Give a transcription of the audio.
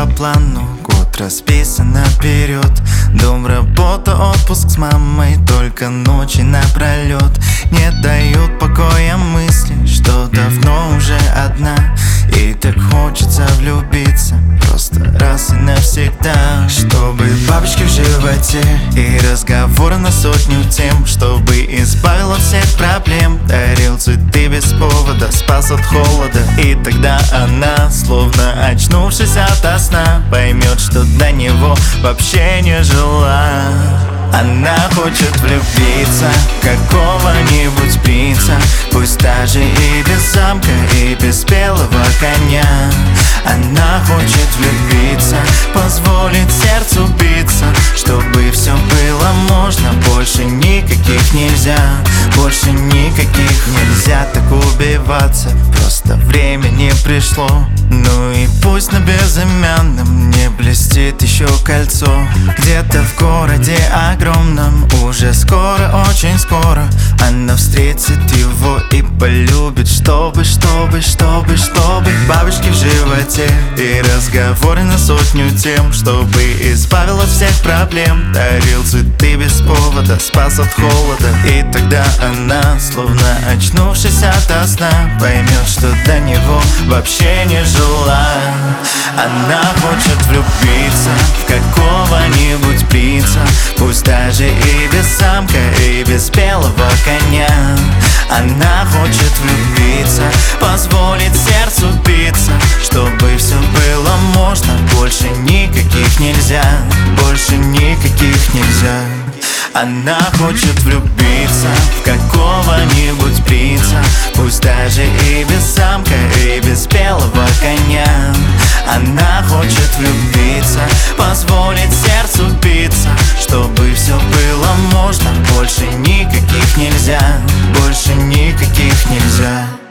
по плану, год расписан наперед. Дом, работа, отпуск с мамой, только ночи напролет. Не дают покоя мысли, что давно уже одна. И так хочется влюбиться просто раз и навсегда. Чтобы бабочки в животе и разговоры на сотню тем, чтобы избавил от всех проблем, дарил цветы без повода, спас от холода. И тогда она, словно очнувшись ото сна, поймет, что до него вообще не жила. Она хочет влюбиться в какого-нибудь принца, пусть даже и без замка, и без белого коня. Она хочет влюбиться, позволить сердцу биться, чтобы все было можно, больше никаких нельзя. Больше никаких нельзя так убиваться, просто время не пришло. Ну и пусть на безымянном не блестит еще кольцо. Где-то в городе огромном уже скоро, очень скоро она встретит его и полюбит, чтобы бабочки в животе и разговоры на сотню тем, чтобы избавил от всех проблем, дарил цветы без повода, спас от холода. И тогда она, словно очнувшись ото сна, поймет, что до него вообще не жила. Она хочет влюбиться в какого-нибудь принца, пусть даже и без замка, и без белого коня. Она хочет влюбиться, позволить сердцу биться, чтобы все было можно, больше никаких нельзя, больше никаких нельзя. Она хочет влюбиться в какого-нибудь принца, пусть даже и без замка, и без белого коня. Она хочет влюбиться, позволить сердцу биться, чтобы все было можно, больше никаких нельзя, больше никаких нельзя.